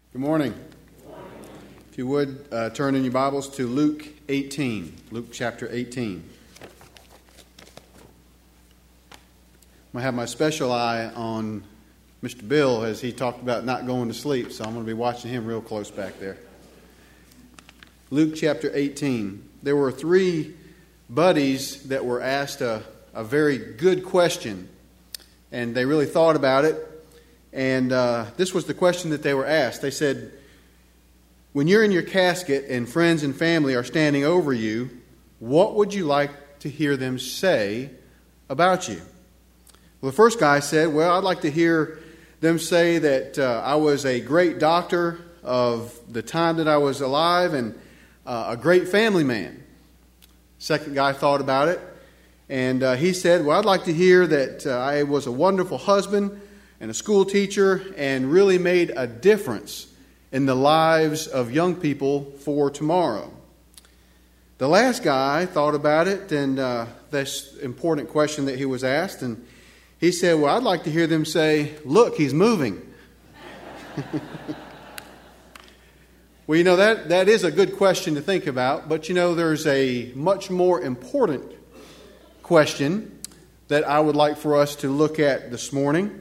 Good morning. If you would, turn in your Bibles to Luke 18, Luke chapter 18. I'm going to have my special eye on Mr. Bill as he talked about not going to sleep, so I'm going to be watching him real close back there. Luke chapter 18. There were three buddies that were asked a very good question, and they really thought about it. And this was the question that they were asked. They said, when you're in your casket and friends and family are standing over you, what would you like to hear them say about you? Well, the first guy said, well, I'd like to hear them say that I was a great doctor of the time that I was alive and a great family man. Second guy thought about it, and he said, well, I'd like to hear that I was a wonderful husband and a school teacher, and really made a difference in the lives of young people for tomorrow. The last guy thought about it, and this important question that he was asked, and he said, well, I'd like to hear them say, look, he's moving. Well, you know, that is a good question to think about, but you know, there's a much more important question that I would like for us to look at this morning.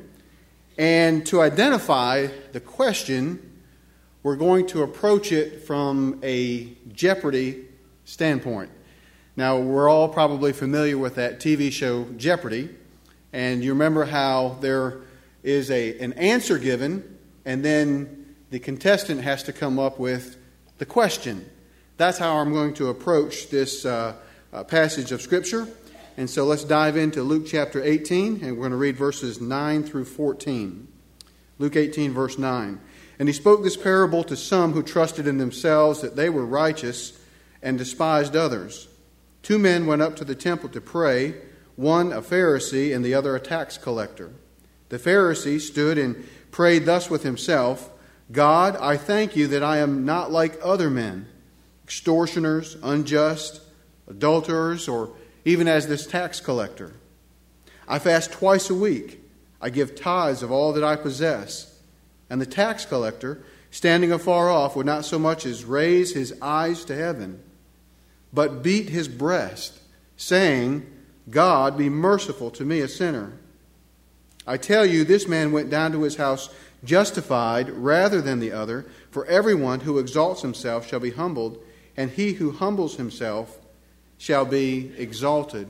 And to identify the question, we're going to approach it from a Jeopardy standpoint. Now, we're all probably familiar with that TV show Jeopardy. And you remember how there is an answer given, and then the contestant has to come up with the question. That's how I'm going to approach this passage of Scripture. And so let's dive into Luke chapter 18, and we're going to read verses 9 through 14. Luke 18, verse 9. And he spoke this parable to some who trusted in themselves that they were righteous and despised others. Two men went up to the temple to pray, one a Pharisee and the other a tax collector. The Pharisee stood and prayed thus with himself, God, I thank you that I am not like other men, extortioners, unjust, adulterers, or even as this tax collector. I fast twice a week. I give tithes of all that I possess. And the tax collector, standing afar off, would not so much as raise his eyes to heaven, but beat his breast, saying, God, be merciful to me, a sinner. I tell you, this man went down to his house justified rather than the other, for everyone who exalts himself shall be humbled, and he who humbles himself shall be exalted.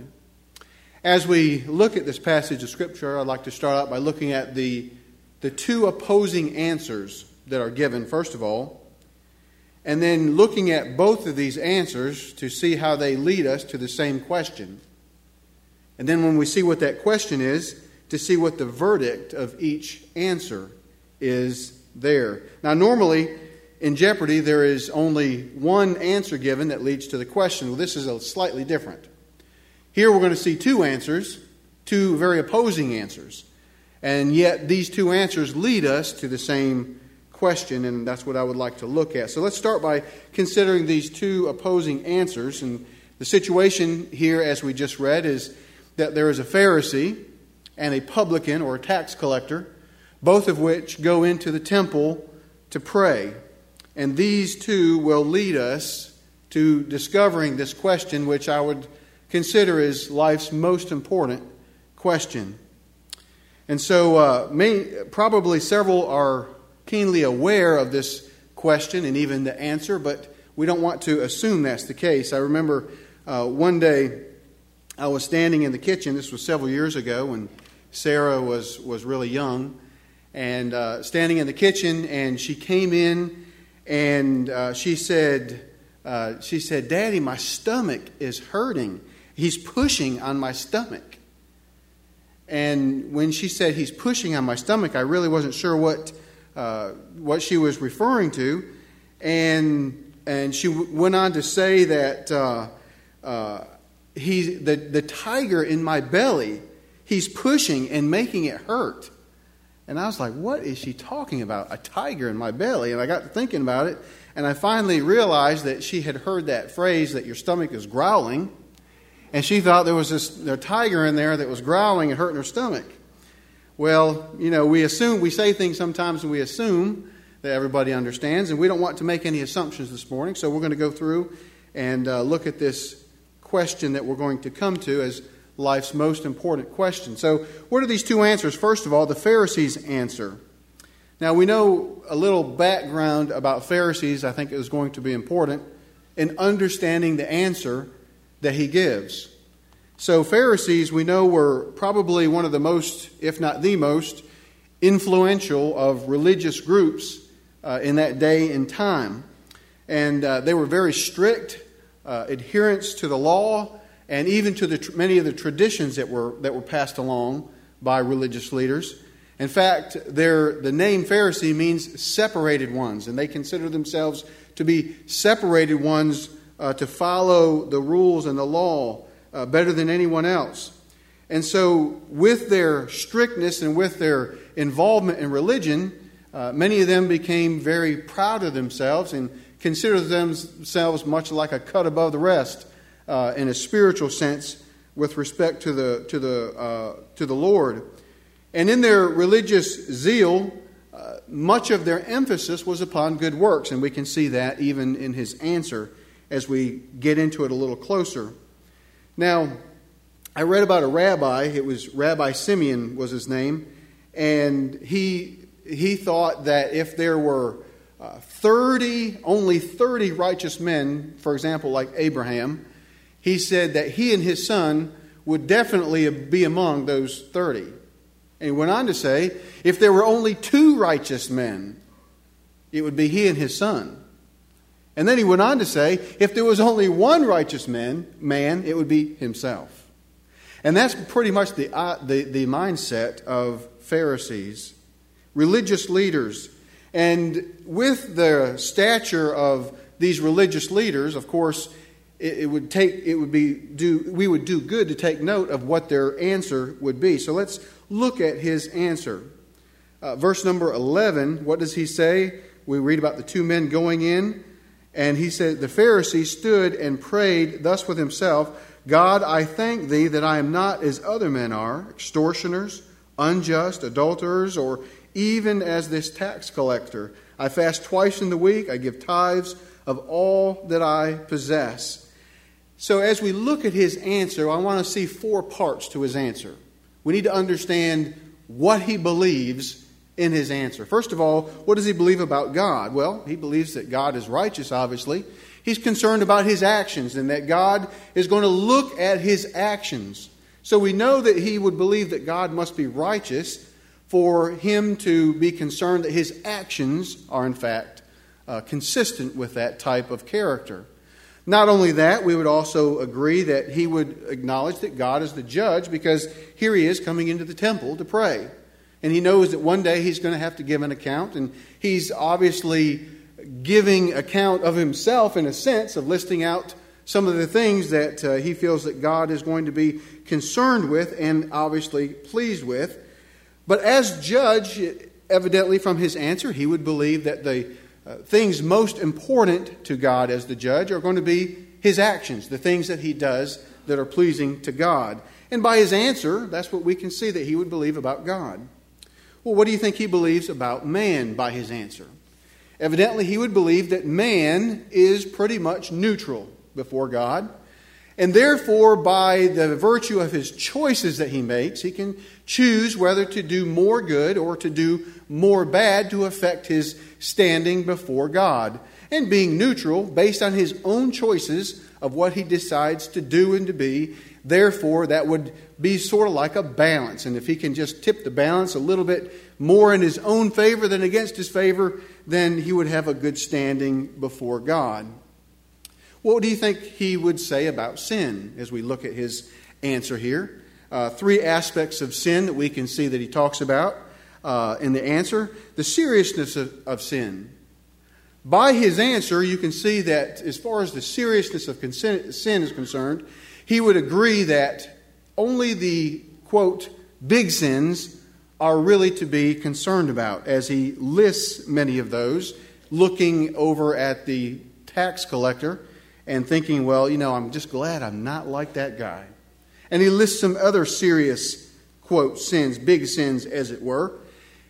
As we look at this passage of Scripture, I'd like to start out by looking at the two opposing answers that are given, first of all, and then looking at both of these answers to see how they lead us to the same question. And then when we see what that question is, to see what the verdict of each answer is there. Now, normally, in Jeopardy, there is only one answer given that leads to the question. Well, this is a slightly different. Here we're going to see two answers, two very opposing answers. And yet these two answers lead us to the same question, and that's what I would like to look at. So let's start by considering these two opposing answers. And the situation here, as we just read, is that there is a Pharisee and a publican or a tax collector, both of which go into the temple to pray. And these two will lead us to discovering this question, which I would consider is life's most important question. And so probably several are keenly aware of this question and even the answer, but we don't want to assume that's the case. I remember one day I was standing in the kitchen. This was several years ago when Sarah was really young, and standing in the kitchen, and she came in. And she said, Daddy, my stomach is hurting. He's pushing on my stomach. And when she said he's pushing on my stomach, I really wasn't sure what she was referring to. And she went on to say that the tiger in my belly, he's pushing and making it hurt. And I was like, what is she talking about? A tiger in my belly? And I got to thinking about it, and I finally realized that she had heard that phrase that your stomach is growling, and she thought there was a tiger in there that was growling and hurting her stomach. Well, you know, we say things sometimes and we assume that everybody understands, and we don't want to make any assumptions this morning, so we're going to go through and look at this question that we're going to come to as life's most important question. So what are these two answers? First of all, the Pharisees' answer. Now, we know a little background about Pharisees. I think it was going to be important in understanding the answer that he gives. So Pharisees, we know, were probably one of the most, if not the most, influential of religious groups in that day and time. And they were very strict adherents to the law and even to many of the traditions that were passed along by religious leaders. In fact, the name Pharisee means separated ones, and they consider themselves to be separated ones to follow the rules and the law better than anyone else. And so with their strictness and with their involvement in religion, many of them became very proud of themselves and considered themselves much like a cut above the rest in a spiritual sense with respect to the Lord. And in their religious zeal, much of their emphasis was upon good works, and we can see that even in his answer as we get into it a little closer. Now, I read about a rabbi. It was Rabbi Simeon was his name, and he thought that if there were only 30 righteous men, for example, like Abraham, he said that he and his son would definitely be among those 30. And he went on to say, if there were only 2 righteous men, it would be he and his son. And then he went on to say, if there was only 1 righteous man, it would be himself. And that's pretty much the mindset of Pharisees, religious leaders. And with the stature of these religious leaders, of course, we would do good to take note of what their answer would be. So let's look at his answer. Verse number 11, what does he say? We read about the 2 men going in, and he said, the Pharisee stood and prayed thus with himself, God, I thank thee that I am not as other men are, extortioners, unjust, adulterers, or even as this tax collector. I fast twice in the week. I give tithes of all that I possess. So as we look at his answer, I want to see 4 parts to his answer. We need to understand what he believes in his answer. First of all, what does he believe about God? Well, he believes that God is righteous, obviously. He's concerned about his actions and that God is going to look at his actions. So we know that he would believe that God must be righteous for him to be concerned that his actions are, in fact, consistent with that type of character. Not only that, we would also agree that he would acknowledge that God is the judge, because here he is coming into the temple to pray. And he knows that one day he's going to have to give an account, and he's obviously giving account of himself in a sense of listing out some of the things that he feels that God is going to be concerned with and obviously pleased with. But as judge, evidently from his answer, he would believe that the things most important to God as the judge are going to be his actions, the things that he does that are pleasing to God. And by his answer, that's what we can see that he would believe about God. Well, what do you think he believes about man by his answer? Evidently, he would believe that man is pretty much neutral before God. And therefore, by the virtue of his choices that he makes, he can choose whether to do more good or to do more bad to affect his standing before God. And being neutral, based on his own choices of what he decides to do and to be, therefore, that would be sort of like a balance. And if he can just tip the balance a little bit more in his own favor than against his favor, then he would have a good standing before God. What do you think he would say about sin as we look at his answer here? 3 aspects of sin that we can see that he talks about in the answer. The seriousness of sin. By his answer, you can see that as far as the seriousness of sin is concerned, he would agree that only the, quote, big sins are really to be concerned about, as he lists many of those, looking over at the tax collector and thinking, well, I'm just glad I'm not like that guy. And he lists some other serious, quote, sins, big sins as it were.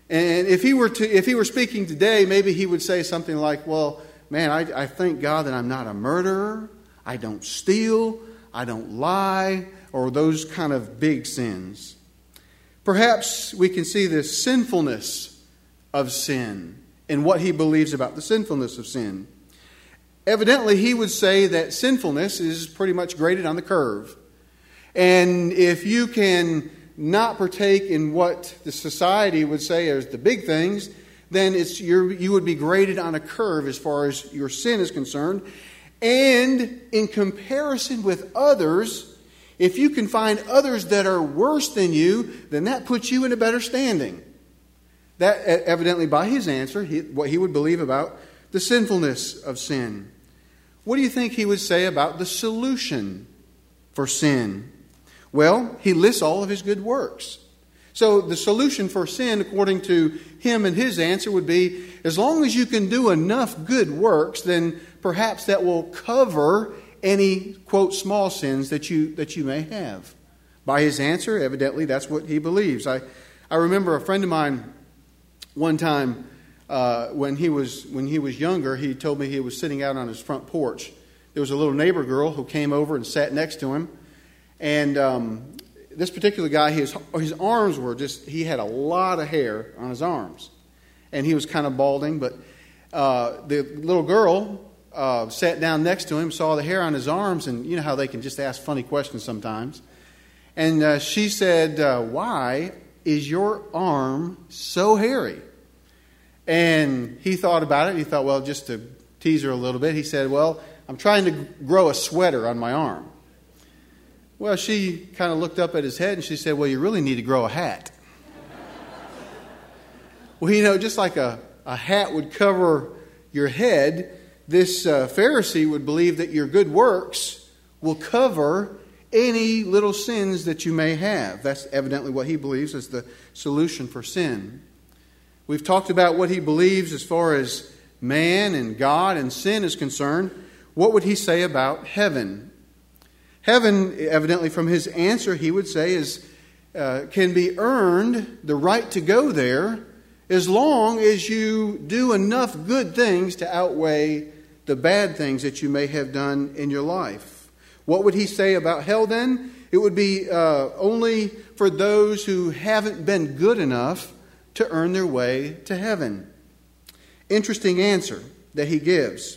And if he were speaking today, maybe he would say something like, well, man, I thank God that I'm not a murderer, I don't steal, I don't lie, or those kind of big sins. Perhaps we can see the sinfulness of sin and what he believes about the sinfulness of sin. Evidently, he would say that sinfulness is pretty much graded on the curve. And if you can not partake in what the society would say as the big things, then you would be graded on a curve as far as your sin is concerned. And in comparison with others, if you can find others that are worse than you, then that puts you in a better standing. That evidently by his answer, what he would believe about the sinfulness of sin. What do you think he would say about the solution for sin? Well, he lists all of his good works. So the solution for sin, according to him and his answer, would be, as long as you can do enough good works, then perhaps that will cover any, quote, small sins that you may have. By his answer, evidently, that's what he believes. I remember a friend of mine one time when he was younger, he told me he was sitting out on his front porch. There was a little neighbor girl who came over and sat next to him. And this particular guy, his arms were he had a lot of hair on his arms. And he was kind of balding, but the little girl sat down next to him, saw the hair on his arms, and you know how they can just ask funny questions sometimes. And she said, why is your arm so hairy? And he thought about it. He thought, well, just to tease her a little bit, he said, well, I'm trying to grow a sweater on my arm. Well, she kind of looked up at his head and she said, well, you really need to grow a hat. Well, you know, just like a hat would cover your head, this Pharisee would believe that your good works will cover any little sins that you may have. That's evidently what he believes is the solution for sin. We've talked about what he believes as far as man and God and sin is concerned. What would he say about heaven? Heaven, evidently from his answer, he would say can be earned, the right to go there, as long as you do enough good things to outweigh the bad things that you may have done in your life. What would he say about hell then? It would be only for those who haven't been good enough to earn their way to heaven. Interesting answer that he gives.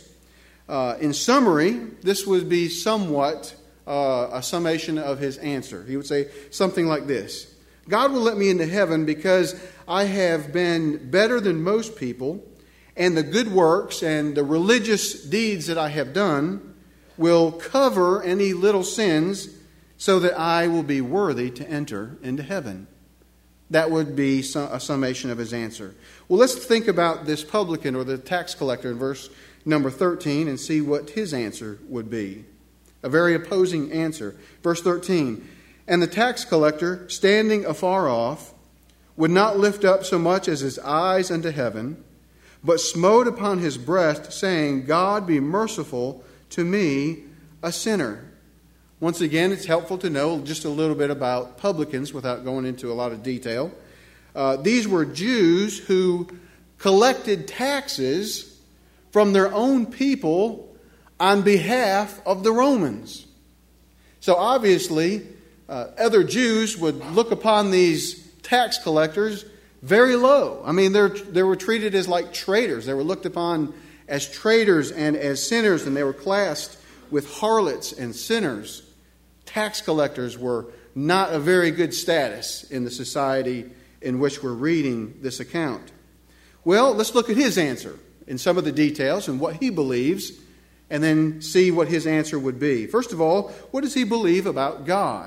In summary, this would be somewhat a summation of his answer. He would say something like this: God will let me into heaven because I have been better than most people, and the good works and the religious deeds that I have done will cover any little sins so that I will be worthy to enter into heaven. That would be a summation of his answer. Well, let's think about this publican or the tax collector in verse number 13 and see what his answer would be. A very opposing answer. Verse 13, and the tax collector, standing afar off, would not lift up so much as his eyes unto heaven, but smote upon his breast, saying, God, be merciful to me, a sinner. Once again, it's helpful to know just a little bit about publicans without going into a lot of detail. These were Jews who collected taxes from their own people on behalf of the Romans. So obviously, other Jews would look upon these tax collectors very low. I mean, they were treated as like traitors. They were looked upon as traitors and as sinners, and they were classed with harlots and sinners. Tax collectors were not a very good status in the society in which we're reading this account. Well, let's look at his answer in some of the details and what he believes, and then see what his answer would be. First of all, what does he believe about God?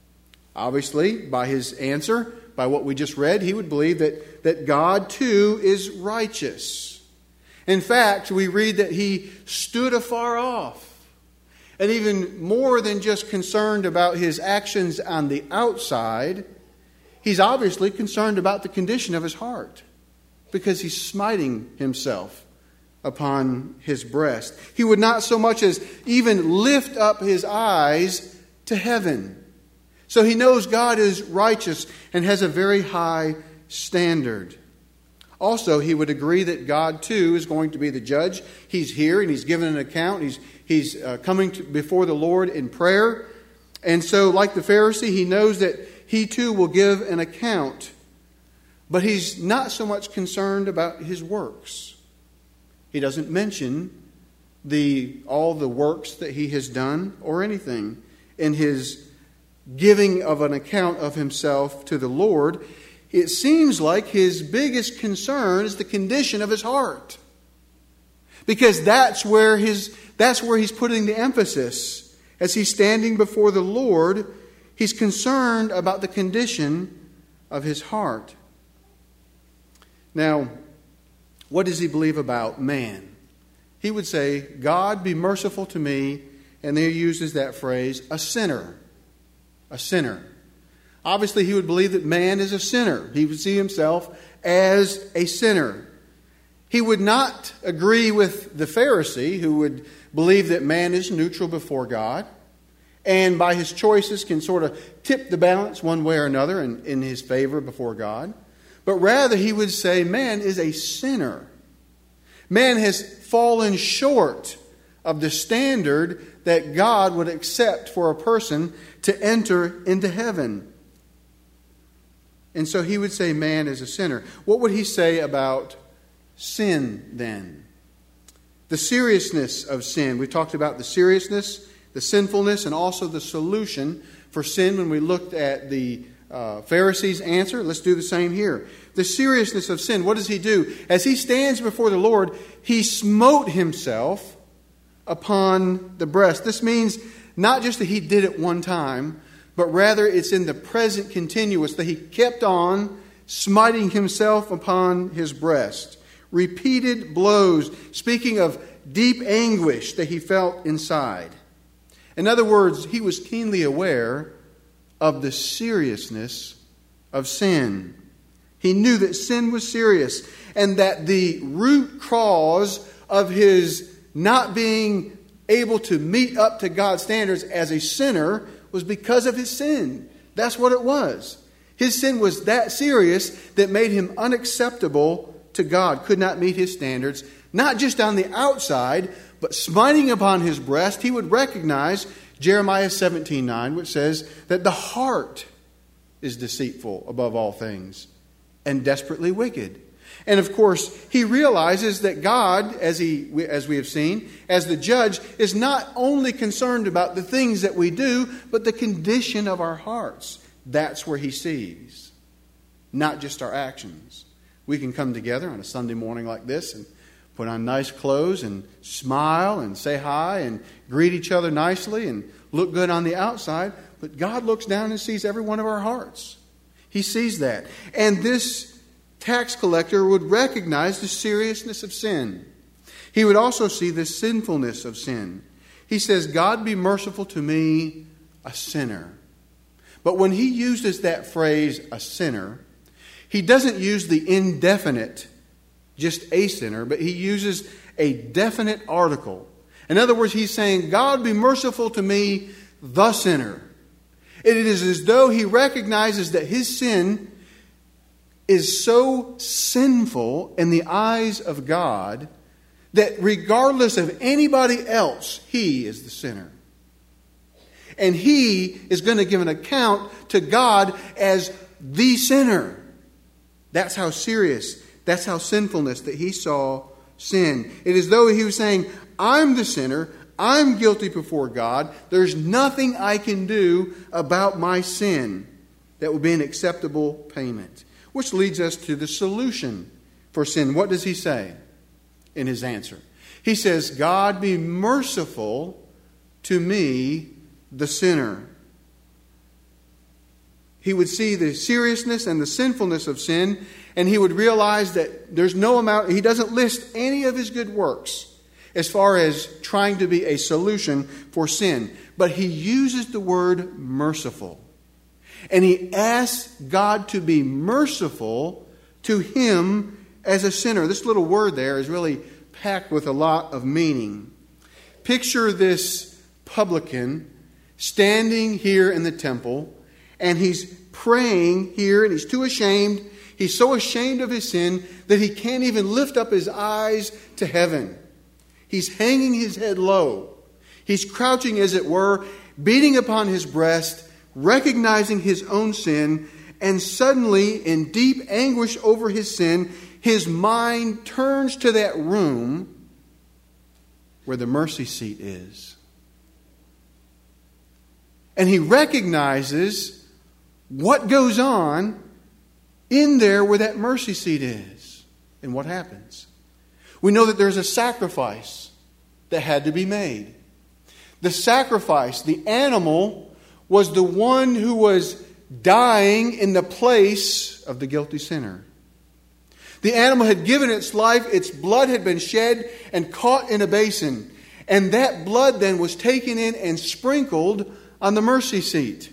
Obviously, by his answer, by what we just read, he would believe that God too is righteous. In fact, we read that he stood afar off. And even more than just concerned about his actions on the outside, he's obviously concerned about the condition of his heart, because he's smiting himself upon his breast. He would not so much as even lift up his eyes to heaven. So he knows God is righteous and has a very high standard. Also, he would agree that God, too, is going to be the judge. He's here and he's given an account. He's coming before the Lord in prayer. And so, like the Pharisee, he knows that he, too, will give an account. But he's not so much concerned about his works. He doesn't mention all the works that he has done or anything in his giving of an account of himself to the Lord. It seems like his biggest concern is the condition of his heart. Because that's where he's putting the emphasis. As he's standing before the Lord, he's concerned about the condition of his heart. Now, what does he believe about man? He would say, God, be merciful to me, and there he uses that phrase, a sinner. A sinner. Obviously, he would believe that man is a sinner. He would see himself as a sinner. He would not agree with the Pharisee, who would believe that man is neutral before God, and by his choices can sort of tip the balance one way or another in his favor before God. But rather, he would say man is a sinner. Man has fallen short of the standard that God would accept for a person to enter into heaven. And so he would say man is a sinner. What would he say about sin then? The seriousness of sin. We talked about the seriousness, the sinfulness, and also the solution for sin when we looked at the Pharisees' answer. Let's do the same here. The seriousness of sin. What does he do? As he stands before the Lord, he smote himself upon the breast. This means not just that he did it one time, but rather it's in the present continuous, that he kept on smiting himself upon his breast. Repeated blows, speaking of deep anguish that he felt inside. In other words, he was keenly aware of the seriousness of sin. He knew that sin was serious and that the root cause of his not being able to meet up to God's standards as a sinner was because of his sin. That's what it was. His sin was that serious that made him unacceptable to God, could not meet his standards, not just on the outside, but smiting upon his breast. He would recognize Jeremiah 17:9, which says that the heart is deceitful above all things and desperately wicked. And of course, he realizes that God, as we have seen, as the judge, is not only concerned about the things that we do, but the condition of our hearts. That's where he sees, not just our actions. We can come together on a Sunday morning like this and put on nice clothes and smile and say hi and greet each other nicely and look good on the outside. But God looks down and sees every one of our hearts. He sees that. And this tax collector would recognize the seriousness of sin. He would also see the sinfulness of sin. He says, God, be merciful to me, a sinner. But when he uses that phrase, a sinner, he doesn't use the indefinite, just a sinner, but he uses a definite article. In other words, he's saying, God, be merciful to me, the sinner. It is as though he recognizes that his sin is so sinful in the eyes of God that regardless of anybody else, he is the sinner. And he is going to give an account to God as the sinner. That's how serious, that's how sinfulness that he saw sin. It is as though he was saying, I'm the sinner, I'm guilty before God, there's nothing I can do about my sin that will be an acceptable payment. Which leads us to the solution for sin. What does he say in his answer? He says, God, be merciful to me, the sinner. He would see the seriousness and the sinfulness of sin, and he would realize that there's no amount, he doesn't list any of his good works as far as trying to be a solution for sin. But he uses the word merciful. And he asks God to be merciful to him as a sinner. This little word there is really packed with a lot of meaning. Picture this publican standing here in the temple, and he's praying here, and he's too ashamed. He's so ashamed of his sin that he can't even lift up his eyes to heaven. He's hanging his head low. He's crouching, as it were, beating upon his breast, recognizing his own sin, and suddenly, in deep anguish over his sin, his mind turns to that room where the mercy seat is. And he recognizes what goes on in there where that mercy seat is. And what happens? We know that there's a sacrifice that had to be made. The sacrifice, the animal, was the one who was dying in the place of the guilty sinner. The animal had given its life, its blood had been shed and caught in a basin. And that blood then was taken in and sprinkled on the mercy seat.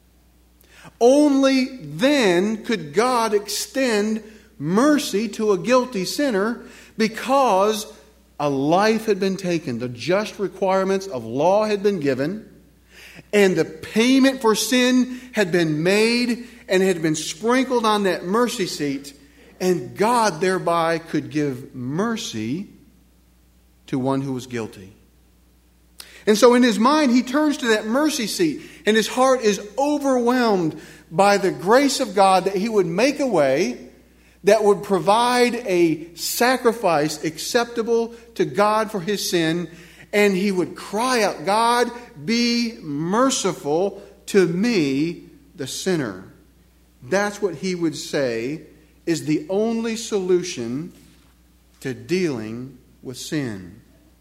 Only then could God extend mercy to a guilty sinner, because a life had been taken. The just requirements of law had been given, and the payment for sin had been made and had been sprinkled on that mercy seat. And God thereby could give mercy to one who was guilty. And so in his mind, he turns to that mercy seat, and his heart is overwhelmed by the grace of God that he would make a way that would provide a sacrifice acceptable to God for his sin. And he would cry out, God, be merciful to me, the sinner. That's what he would say is the only solution to dealing with sin.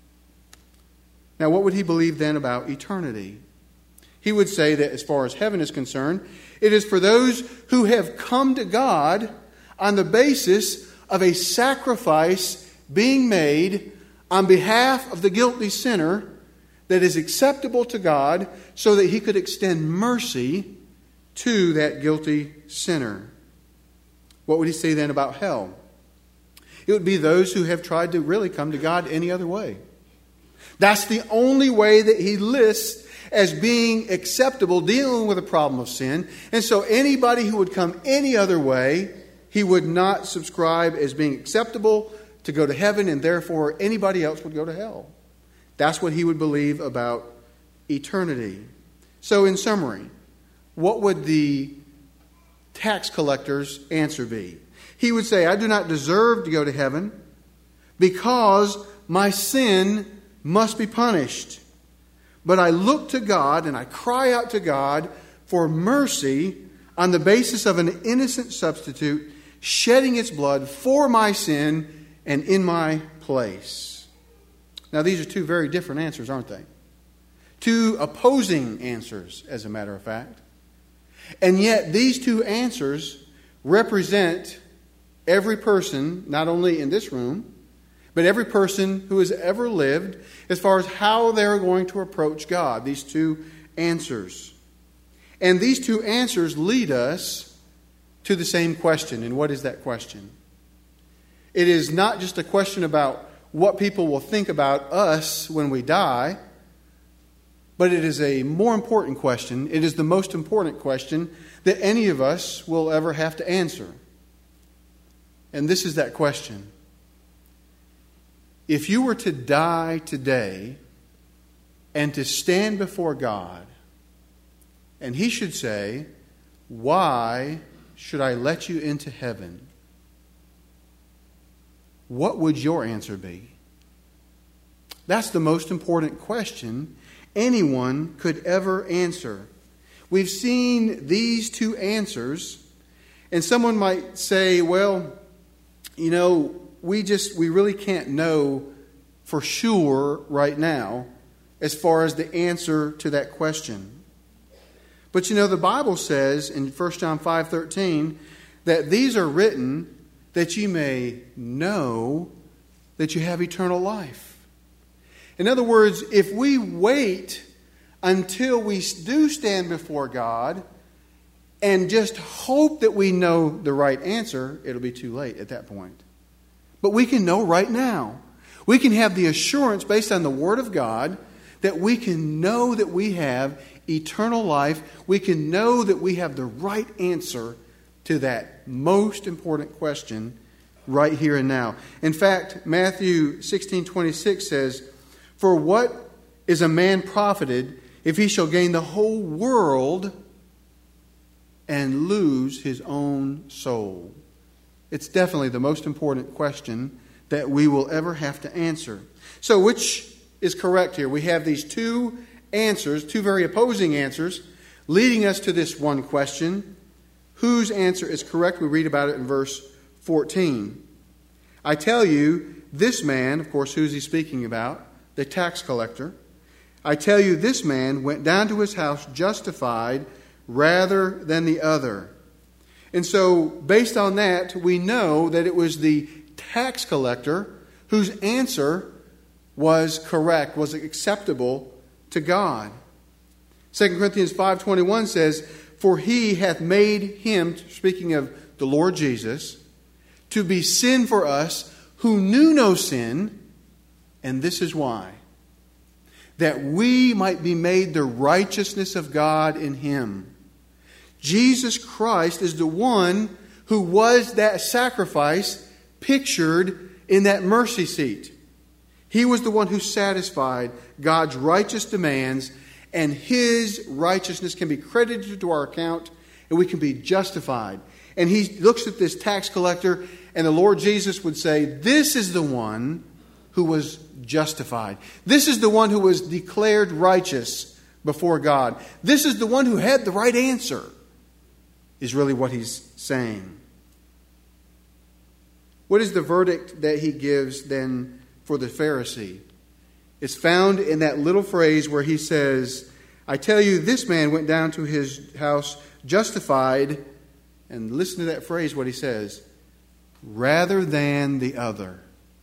Now, what would he believe then about eternity? He would say that as far as heaven is concerned, it is for those who have come to God on the basis of a sacrifice being made on behalf of the guilty sinner that is acceptable to God, so that he could extend mercy to that guilty sinner. What would he say then about hell? It would be those who have tried to really come to God any other way. That's the only way that he lists as being acceptable, dealing with the problem of sin. And so anybody who would come any other way, he would not subscribe as being acceptable to go to heaven, and therefore anybody else would go to hell. That's what he would believe about eternity. So in summary, what would the tax collector's answer be? He would say, I do not deserve to go to heaven because my sin must be punished. But I look to God and I cry out to God for mercy on the basis of an innocent substitute shedding its blood for my sin and in my place. Now, these are two very different answers, aren't they? Two opposing answers, as a matter of fact. And yet, these two answers represent every person, not only in this room, but every person who has ever lived, as far as how they're going to approach God. These two answers. And these two answers lead us to the same question. And what is that question? It is not just a question about what people will think about us when we die, but it is a more important question. It is the most important question that any of us will ever have to answer. And this is that question. If you were to die today and to stand before God, and He should say, why should I let you into heaven? What would your answer be? That's the most important question anyone could ever answer. We've seen these two answers, and someone might say, well, you know, we really can't know for sure right now as far as the answer to that question. But you know, the Bible says in 1 John 5:13 that these are written that you may know that you have eternal life. In other words, if we wait until we do stand before God and just hope that we know the right answer, it'll be too late at that point. But we can know right now. We can have the assurance based on the Word of God that we can know that we have eternal life. We can know that we have the right answer to that most important question right here and now. In fact, Matthew 16:26 says, "For what is a man profited if he shall gain the whole world and lose his own soul?" It's definitely the most important question that we will ever have to answer. So which is correct here? We have these two answers, two very opposing answers, leading us to this one question. Whose answer is correct? We read about it in verse 14. "I tell you, this man," of course, who's he speaking about? The tax collector. "I tell you, this man went down to his house justified rather than the other." And so, based on that, we know that it was the tax collector whose answer was correct, was acceptable to God. 2 Corinthians 5:21 says, "For he hath made him," speaking of the Lord Jesus, "to be sin for us who knew no sin, and this is why, that we might be made the righteousness of God in him." Jesus Christ is the one who was that sacrifice pictured in that mercy seat. He was the one who satisfied God's righteous demands, and his righteousness can be credited to our account, and we can be justified. And he looks at this tax collector, and the Lord Jesus would say, "This is the one who was justified. This is the one who was declared righteous before God. This is the one who had the right answer," is really what he's saying. What is the verdict that he gives then for the Pharisee? It's found in that little phrase where he says, "I tell you, this man went down to his house justified," and listen to that phrase, what he says, "rather than the other."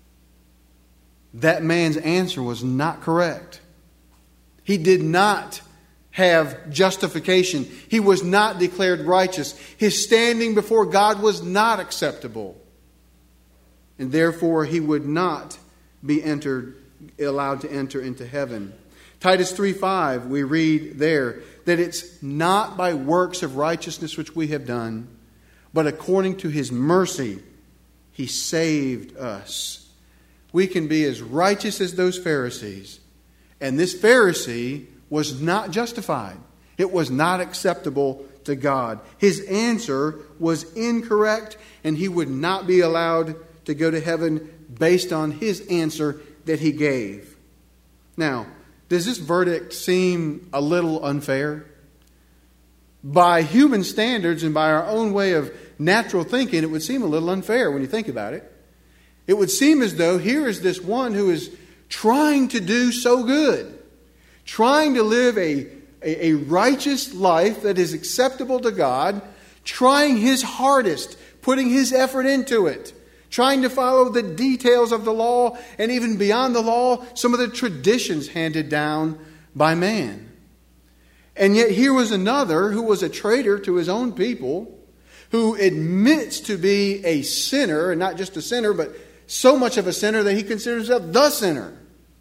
That man's answer was not correct. He did not have justification. He was not declared righteous. His standing before God was not acceptable. And therefore he would not be allowed to enter into heaven. Titus 3:5, we read there that it's not by works of righteousness which we have done, but according to his mercy he saved us. We can be as righteous as those Pharisees. And this Pharisee was not justified. It was not acceptable to God. His answer was incorrect, and he would not be allowed to go to heaven based on his answer that he gave. Now, does this verdict seem a little unfair? By human standards and by our own way of natural thinking, it would seem a little unfair when you think about it. It would seem as though here is this one who is trying to do so good, trying to live a righteous life that is acceptable to God, trying his hardest, putting his effort into it, trying to follow the details of the law, and even beyond the law, some of the traditions handed down by man. And yet here was another who was a traitor to his own people, who admits to be a sinner, and not just a sinner, but so much of a sinner that he considers himself the sinner.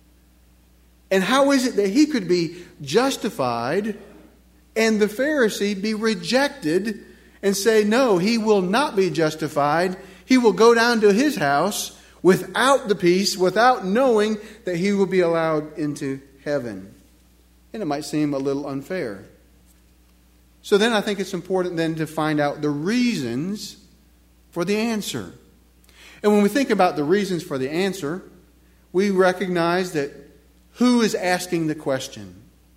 And how is it that he could be justified and the Pharisee be rejected and say, no, he will not be justified. He will go down to his house without the peace, without knowing that he will be allowed into heaven. And it might seem a little unfair. So then I think it's important then to find out the reasons for the answer. And when we think about the reasons for the answer, we recognize that who is asking the question?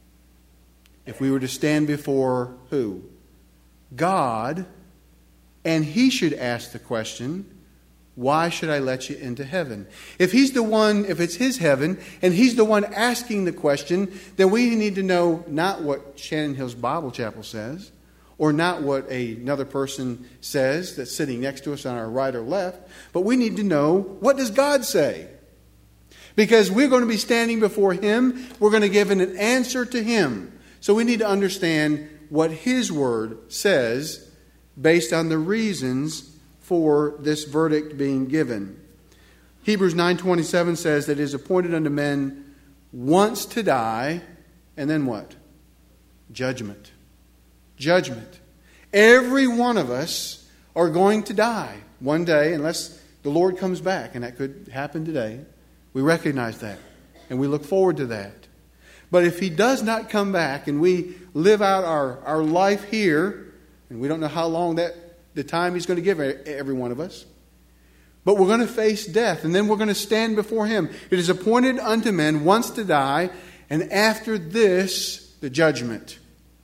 If we were to stand before who? God, and he should ask the question, why should I let you into heaven? If he's the one, if it's his heaven, and he's the one asking the question, then we need to know not what Shannon Hills Bible Chapel says, or not what another person says that's sitting next to us on our right or left, but we need to know, what does God say? Because we're going to be standing before him, we're going to give an answer to him. So we need to understand what his word says based on the reasons for this verdict being given. Hebrews 9:27 says that it is appointed unto men once to die, and then what? Judgment. Judgment. Every one of us are going to die one day unless the Lord comes back, and that could happen today. We recognize that, and we look forward to that. But if He does not come back and we live out our life here, and we don't know how long the time He's going to give every one of us, but we're going to face death, and then we're going to stand before Him. It is appointed unto men once to die, and after this, the judgment.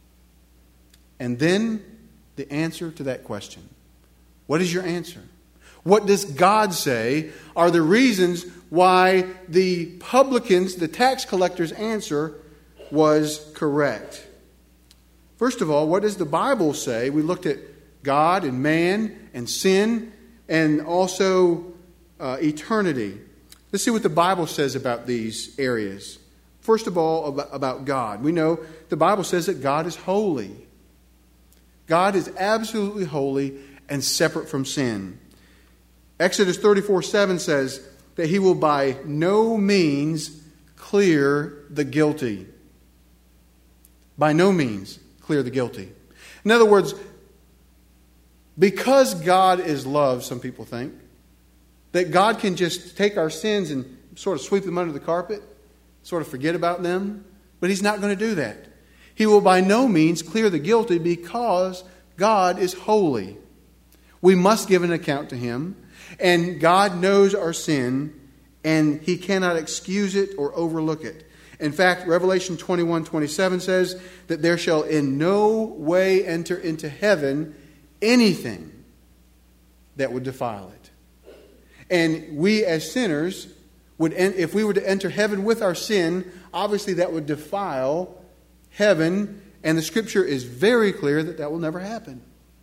And then the answer to that question. What is your answer? What does God say are the reasons why the publicans, the tax collectors' answer was correct? First of all, what does the Bible say? We looked at God and man and sin and also eternity. Let's see what the Bible says about these areas. First of all, about God. We know the Bible says that God is holy. God is absolutely holy and separate from sin. Exodus 34:7 says that He will by no means clear the guilty. By no means clear the guilty. In other words, because God is love, some people think, that God can just take our sins and sort of sweep them under the carpet, sort of forget about them. But He's not going to do that. He will by no means clear the guilty because God is holy. We must give an account to Him. And God knows our sin, and He cannot excuse it or overlook it. In fact, Revelation 21:27 says that there shall in no way enter into heaven anything that would defile it. And we as sinners, if we were to enter heaven with our sin, obviously that would defile heaven, and the Scripture is very clear that that will never happen.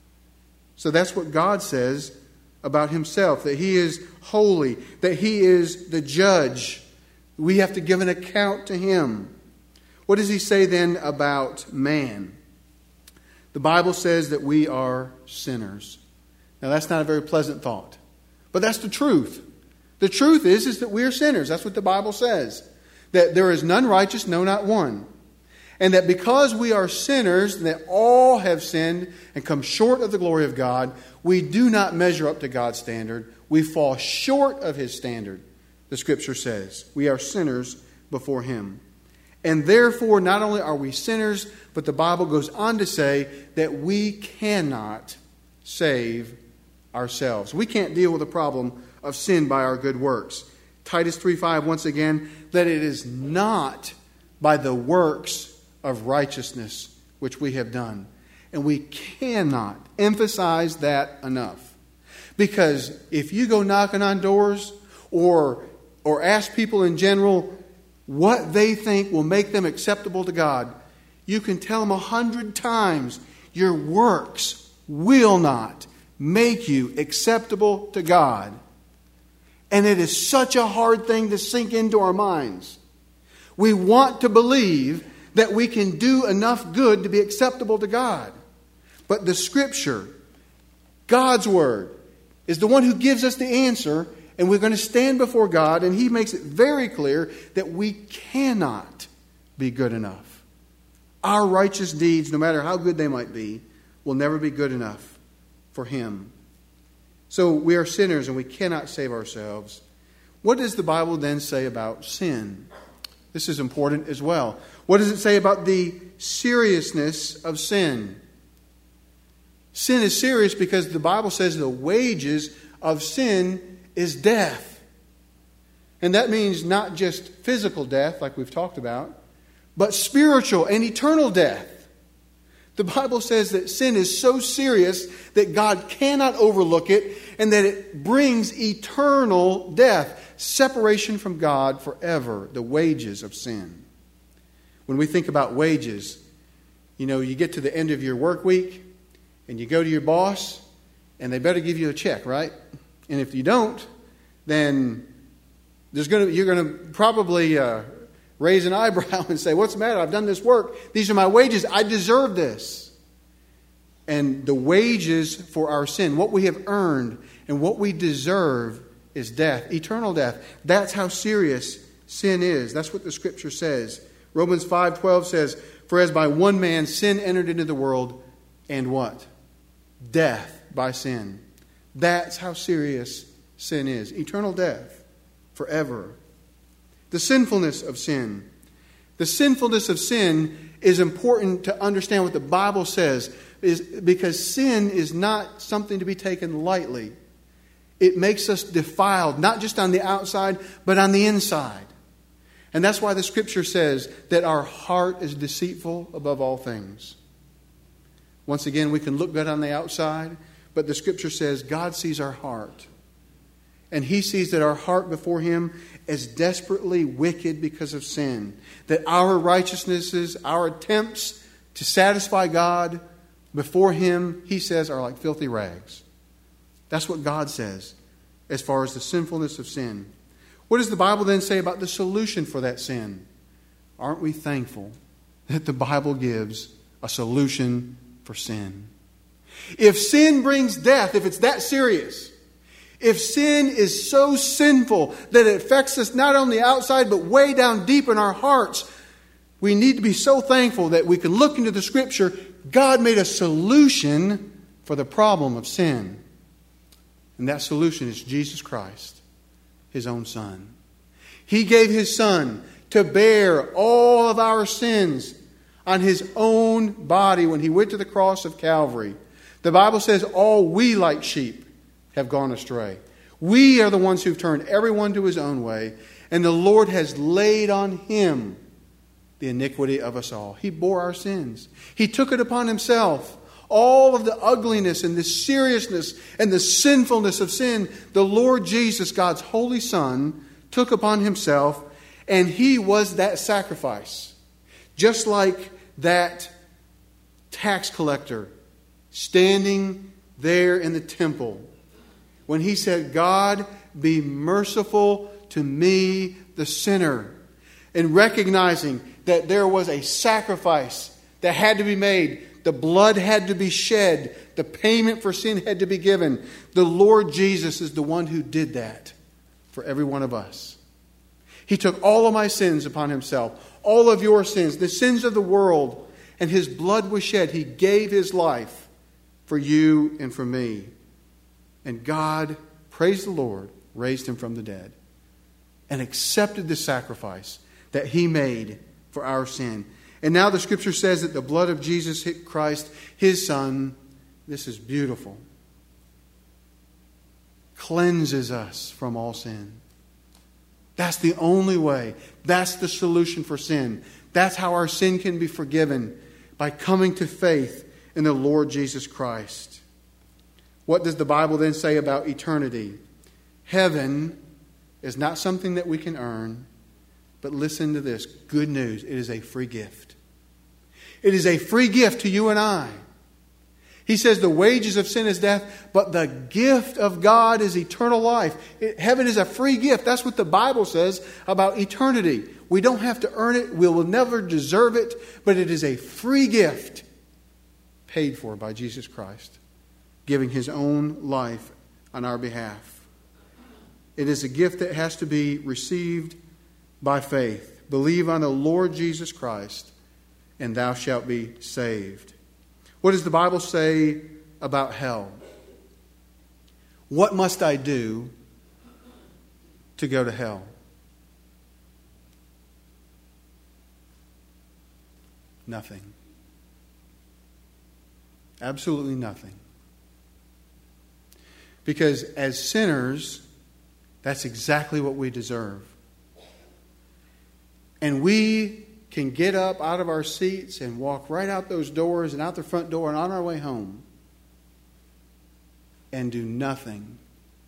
So that's what God says about Himself, that He is holy, that He is the judge. We have to give an account to Him. What does He say then about man? The Bible says that we are sinners. Now that's not a very pleasant thought, but that's the truth. The truth is that we are sinners. That's what the Bible says. That there is none righteous, no, not one. And that because we are sinners, that all have sinned and come short of the glory of God, we do not measure up to God's standard. We fall short of His standard, the Scripture says. We are sinners before Him. And therefore, not only are we sinners, but the Bible goes on to say that we cannot save ourselves. We can't deal with the problem of sin by our good works. Titus 3:5, once again, that it is not by the works of righteousness which we have done. And we cannot emphasize that enough. Because if you go knocking on doors or ask people in general what they think will make them acceptable to God, you can tell them 100 times your works will not make you acceptable to God. And it is such a hard thing to sink into our minds. We want to believe that we can do enough good to be acceptable to God. But the Scripture, God's Word, is the one who gives us the answer, and we're going to stand before God, and He makes it very clear that we cannot be good enough. Our righteous deeds, no matter how good they might be, will never be good enough for Him. So we are sinners and we cannot save ourselves. What does the Bible then say about sin? This is important as well. What does it say about the seriousness of sin? Sin is serious because the Bible says the wages of sin is death. And that means not just physical death, like we've talked about, but spiritual and eternal death. The Bible says that sin is so serious that God cannot overlook it and that it brings eternal death, separation from God forever, the wages of sin. When we think about wages, you get to the end of your work week and you go to your boss and they better give you a check, right? And if you don't, then you're going to probably raise an eyebrow and say, what's the matter? I've done this work. These are my wages. I deserve this. And the wages for our sin, what we have earned and what we deserve, is death, eternal death. That's how serious sin is. That's what the Scripture says. Romans 5:12 says, for as by one man sin entered into the world, and what? Death by sin. That's how serious sin is. Eternal death, forever. The sinfulness of sin. The sinfulness of sin is important to understand what the Bible says, because sin is not something to be taken lightly. It makes us defiled, not just on the outside, but on the inside. And that's why the Scripture says that our heart is deceitful above all things. Once again, we can look good on the outside, but the Scripture says God sees our heart. And He sees that our heart before Him is desperately wicked because of sin. That our righteousnesses, our attempts to satisfy God before Him, He says, are like filthy rags. That's what God says as far as the sinfulness of sin. What does the Bible then say about the solution for that sin? Aren't we thankful that the Bible gives a solution for sin? If sin brings death, if it's that serious, if sin is so sinful that it affects us not on the outside but way down deep in our hearts, we need to be so thankful that we can look into the Scripture. God made a solution for the problem of sin. And that solution is Jesus Christ, His own Son. He gave His Son to bear all of our sins on His own body when He went to the cross of Calvary. The Bible says all we like sheep have gone astray. We are the ones who've turned everyone to his own way, and the Lord has laid on Him the iniquity of us all. He bore our sins. He took it upon Himself. All of the ugliness and the seriousness and the sinfulness of sin, the Lord Jesus, God's holy Son, took upon Himself, and He was that sacrifice. Just like that tax collector standing there in the temple when he said, God, be merciful to me, the sinner. And recognizing that there was a sacrifice that had to be made. The blood had to be shed. The payment for sin had to be given. The Lord Jesus is the one who did that for every one of us. He took all of my sins upon Himself. All of your sins, the sins of the world. And His blood was shed. He gave His life for you and for me. And God, praise the Lord, raised Him from the dead and accepted the sacrifice that He made for our sin. And now the Scripture says that the blood of Jesus Christ, His Son, this is beautiful, cleanses us from all sin. That's the only way. That's the solution for sin. That's how our sin can be forgiven, by coming to faith in the Lord Jesus Christ. What does the Bible then say about eternity? Heaven is not something that we can earn, but listen to this. Good news. It is a free gift. It is a free gift to you and I. He says the wages of sin is death, but the gift of God is eternal life. Heaven is a free gift. That's what the Bible says about eternity. We don't have to earn it. We will never deserve it, but it is a free gift paid for by Jesus Christ, giving His own life on our behalf. It is a gift that has to be received by faith. Believe on the Lord Jesus Christ, and thou shalt be saved. What does the Bible say about hell? What must I do to go to hell? Nothing. Absolutely nothing. Because as sinners, that's exactly what we deserve. And we can get up out of our seats and walk right out those doors and out the front door and on our way home and do nothing.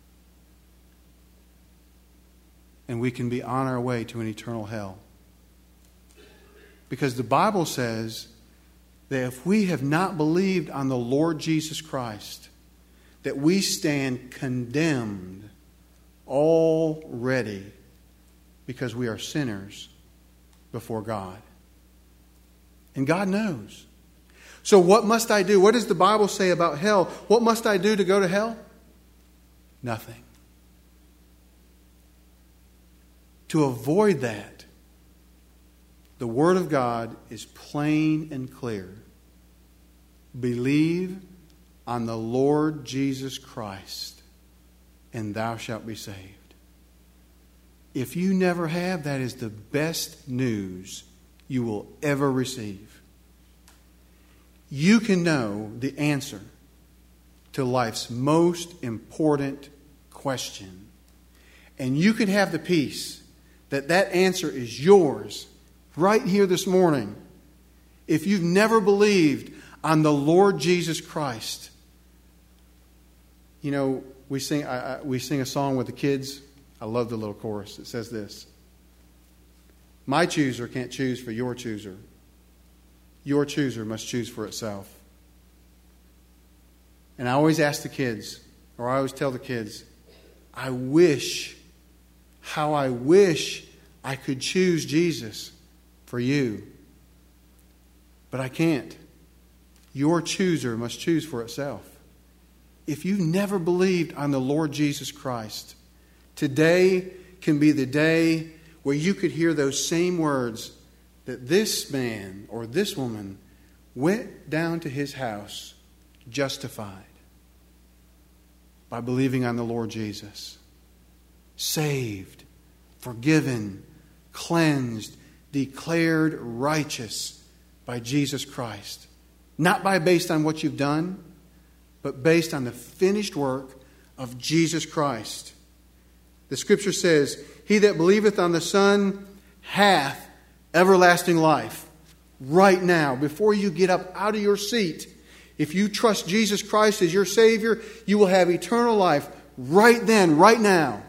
And we can be on our way to an eternal hell. Because the Bible says that if we have not believed on the Lord Jesus Christ, that we stand condemned already because we are sinners before God. And God knows. So what must I do? What does the Bible say about hell? What must I do to go to hell? Nothing. To avoid that, the Word of God is plain and clear. Believe on the Lord Jesus Christ, and thou shalt be saved. If you never have, that is the best news you will ever receive. You can know the answer to life's most important question. And you can have the peace that that answer is yours right here this morning. If you've never believed on the Lord Jesus Christ. You know, we sing a song with the kids. I love the little chorus. It says this: my chooser can't choose for your chooser. Your chooser must choose for itself. And I always ask the kids, or I always tell the kids, I wish I could choose Jesus for you. But I can't. Your chooser must choose for itself. If you've never believed on the Lord Jesus Christ, today can be the day where you could hear those same words that this man or this woman went down to his house justified by believing on the Lord Jesus. Saved, forgiven, cleansed, declared righteous by Jesus Christ. Not based on what you've done, but based on the finished work of Jesus Christ. The Scripture says, he that believeth on the Son hath everlasting life. Right now, before you get up out of your seat, if you trust Jesus Christ as your Savior, you will have eternal life right then, right now.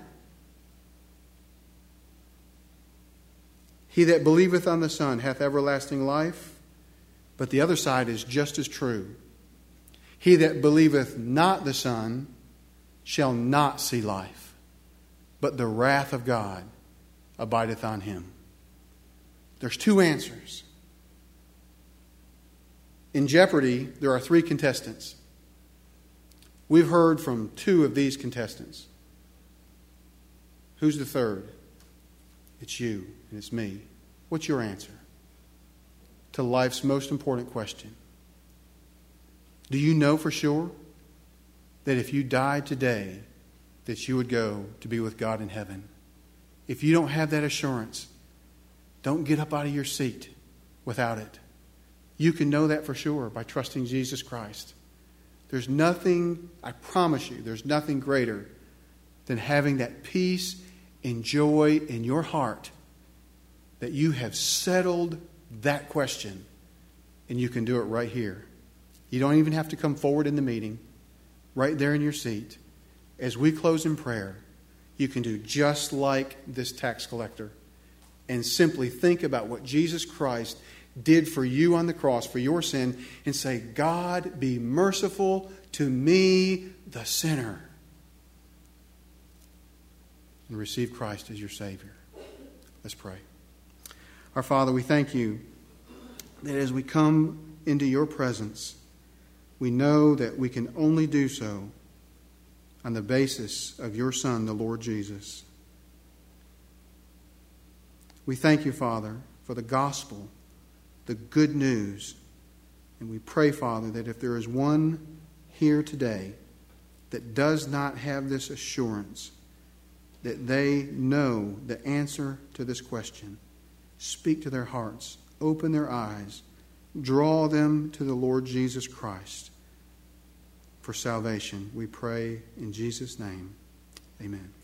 He that believeth on the Son hath everlasting life. But the other side is just as true. He that believeth not the Son shall not see life, but the wrath of God abideth on him. There's two answers. In Jeopardy, there are 3 contestants. We've heard from 2 of these contestants. Who's the third? It's you and it's me. What's your answer to life's most important question? Do you know for sure that if you died today, that you would go to be with God in heaven? If you don't have that assurance, don't get up out of your seat without it. You can know that for sure by trusting Jesus Christ. There's nothing, I promise you, there's nothing greater than having that peace and joy in your heart that you have settled that question, and you can do it right here. You don't even have to come forward in the meeting. Right there in your seat. As we close in prayer, you can do just like this tax collector and simply think about what Jesus Christ did for you on the cross, for your sin, and say, God, be merciful to me, the sinner. And receive Christ as your Savior. Let's pray. Our Father, we thank you that as we come into your presence, we know that we can only do so on the basis of your Son, the Lord Jesus. We thank you, Father, for the gospel, the good news. And we pray, Father, that if there is one here today that does not have this assurance, that they know the answer to this question, speak to their hearts, open their eyes, draw them to the Lord Jesus Christ for salvation. We pray in Jesus' name. Amen.